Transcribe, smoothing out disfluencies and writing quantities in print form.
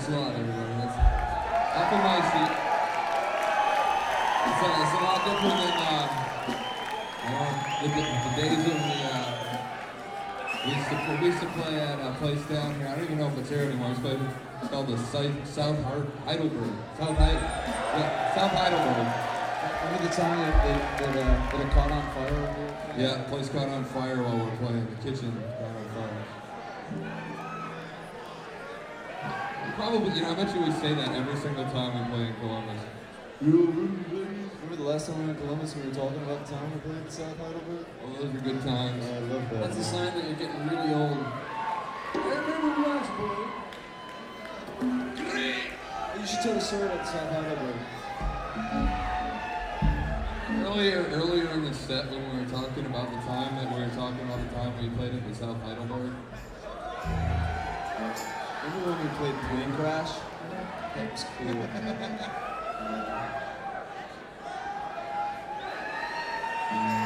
Thanks a lot, everybody. That's up in my seat. It's a lot different than the days when we used to play at a place down here. I don't even know if it's here anymore. It's called the South Heidelberg. South Heidelberg. Remember the time that it caught on fire over here? Yeah, the place caught on fire while we were playing. The kitchen caught on fire. Probably, I bet you we say that every single time we play in Columbus. Remember the last time we were in Columbus, we were talking about the time we played in South Heidelberg? Oh, those were good times. I love that. That's a sign that you're getting really old. I remember last boy. You should tell the story about South Heidelberg. Earlier in the set when we were talking about the time we played at the South Heidelberg. Remember when we played Plane Crash? That was cool.